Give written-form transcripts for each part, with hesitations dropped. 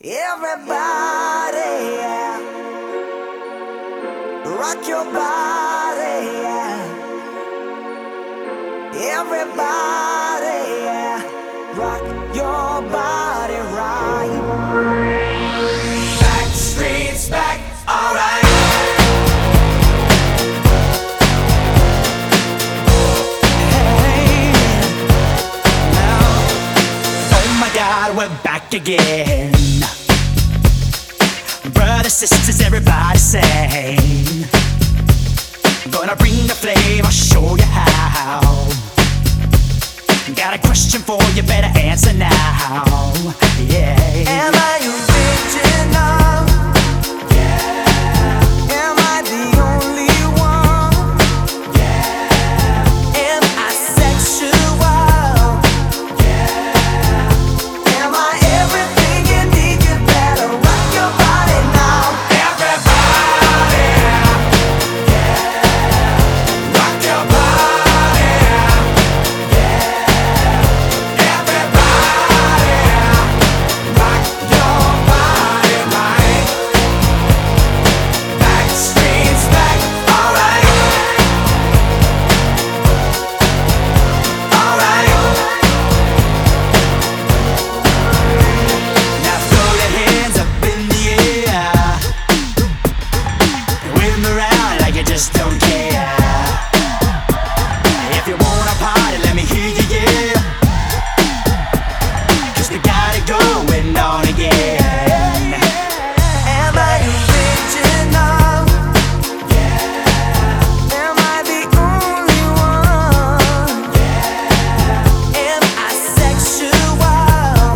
Everybody, yeah. Rock your body, yeah. Everybody, yeah. Rock your body right. Back streets back, alright. Hey, now, oh my God, we're back again. Brothers, sisters, everybody sing. Gonna bring the flame, I'll show you how. Got a question for you, better answer now. Yeah. Am I original? Yeah. Am I the only one? Yeah. Am I sexual? Yeah. Am I everything you need? You better rock your body now. Everybody, yeah. Rock your body, yeah. Everybody, rock your body right. Back streets back, alright. Alright. Now throw your hands up in the air. Wave them around like you just don't care. If you wanna party, let me hear you, yeah. 'Cause we got it going on again. Am I original? Yeah. Am I the only one? Yeah. Am I sexual?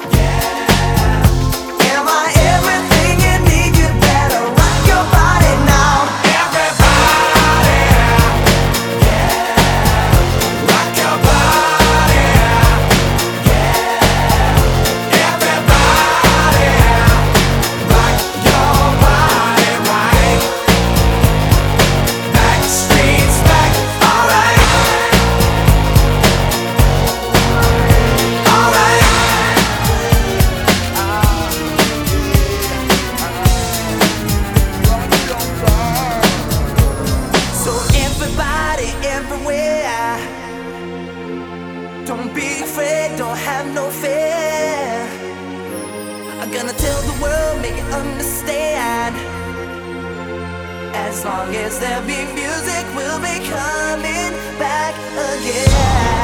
Yeah. Am I everything you need? You better rock your body now. Everybody, yeah. Rock your body, yeah. Everybody, rock your body right. Back streets back, alright. Alright. So everybody, everywhere, don't be afraid, don't have no fear. I'm gonna tell the world, make it understand. As long as there be music, we'll be coming back again.